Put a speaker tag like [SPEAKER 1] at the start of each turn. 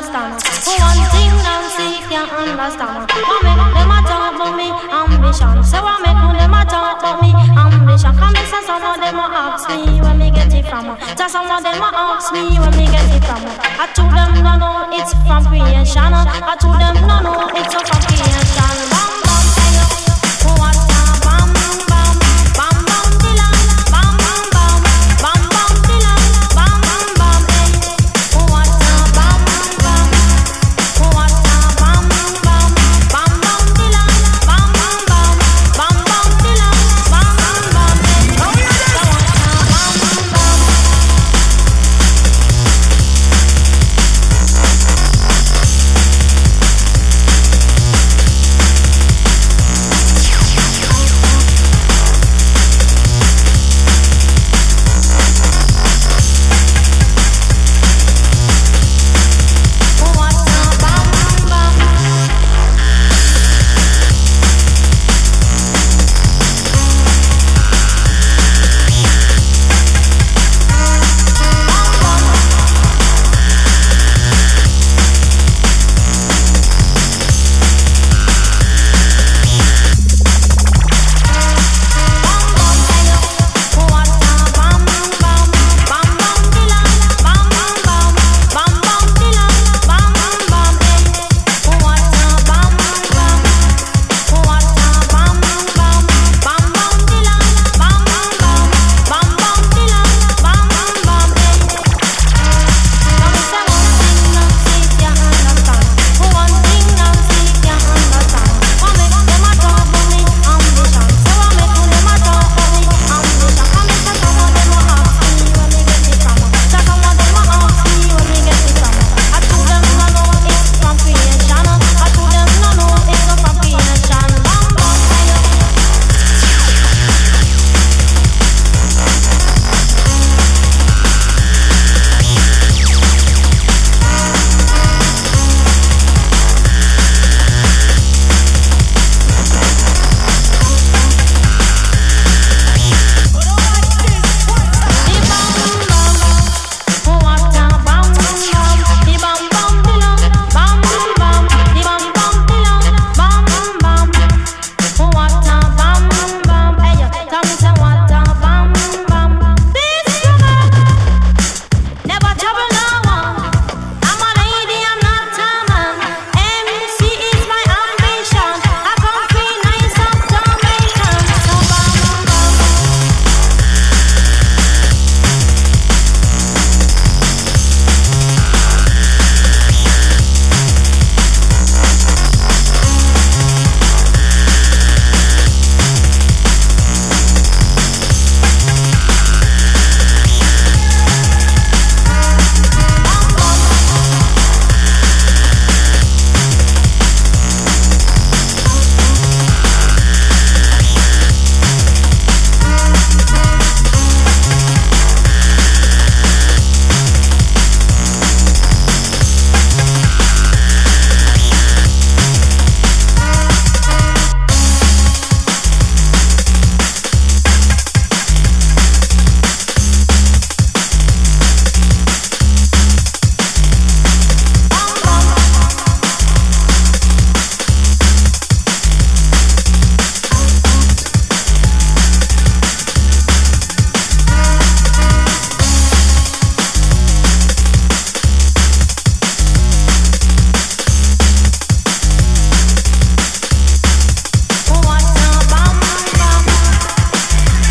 [SPEAKER 1] understand. For one thing them see can't understand. What make them a talk about me ambition? Say what make them a talk about me ambition? Come and say some of them a ask me where me get it from. Say some of them a ask me where me get it from. I told them no, it's from creation. I told them no, it's from creation.